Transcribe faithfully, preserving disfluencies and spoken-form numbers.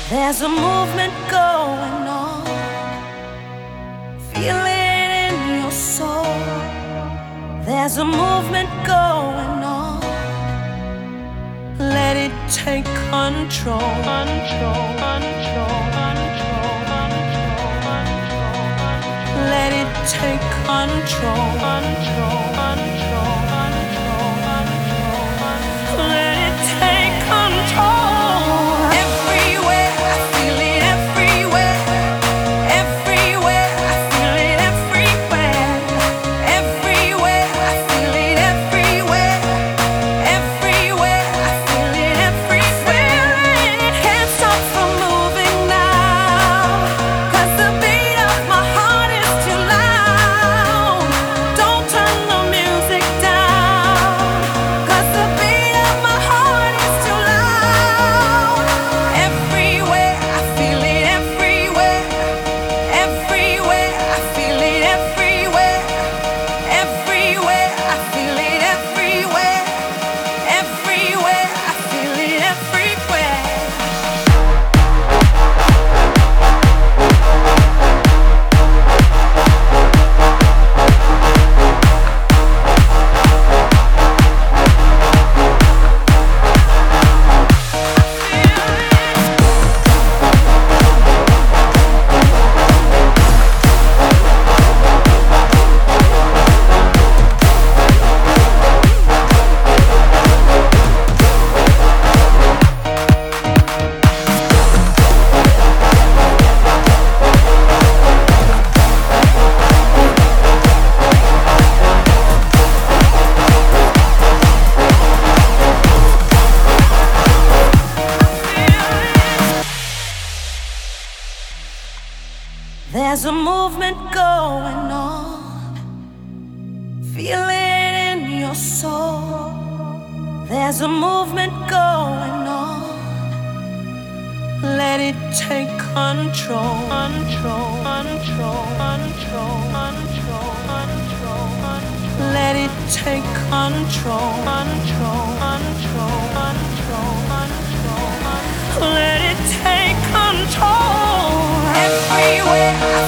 There's a movement going on. Feel it in your soul. There's a movement going on. Let it take control. Control, control, control, control, control. Let it take control. Control, control, control, control. Let it take control. There's a movement going on. Feel it in your soul. There's a movement going on. Let it take control. Control, control, control, control, control, control. Let it take control. Control, control, control, control, control. Let it take control. Everywhere